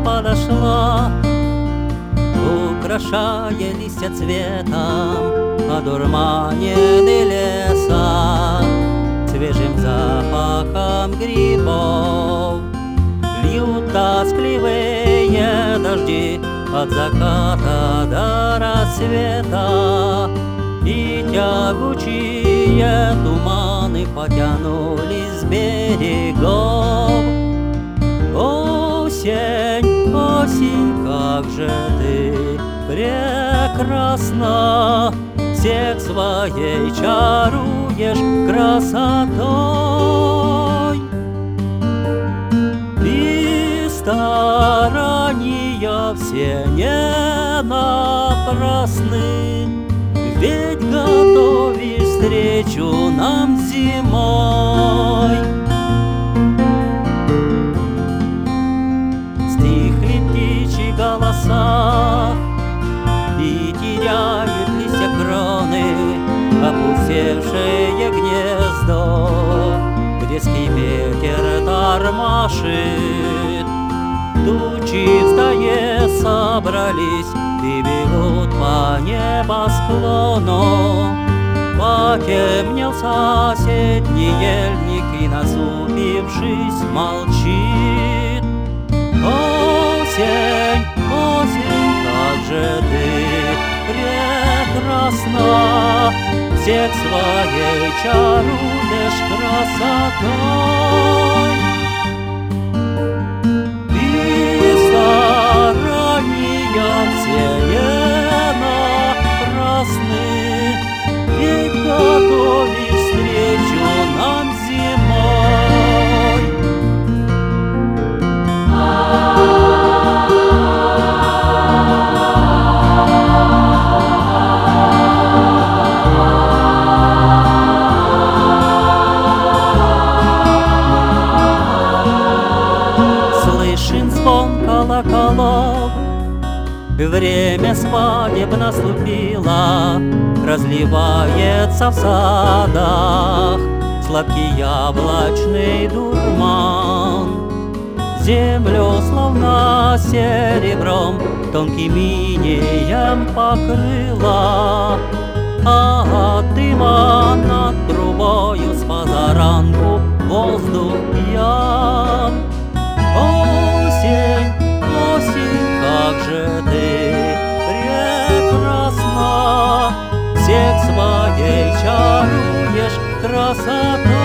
подошла, украшая листья цветом одурманенный леса, свежим запахом грибов. Льют тоскливые дожди от заката до рассвета, и тягучие туманы потянулись с берегов. Осень, осень, как же ты прекрасна, всех своей чаруешь красотой. И старания все не напрасны, ведь готовишь встречу нам зимой. Стихли птичьи голоса, и теряют листья кроны опустевшее гнездо. Резкий ветер тормошит, тучи в стае собрались и бегут по небосклону. Потемнел соседний ельник и, насупившись, молчит. Осень, осень, как же ты прекрасна, всех своей чаруешь красотой. И старания все не напрасны, ведь готовишь встречу нам зимой. Слышен звон колоколов, время свадеб наступило, разливается в садах сладкий яблочный дурман. Землю словно серебром тонким инеем покрыла, а от дыма над трубою с позаранку воздух пьян. Осень, осень, как же ты прекрасна, всех своей чаруешь красотой.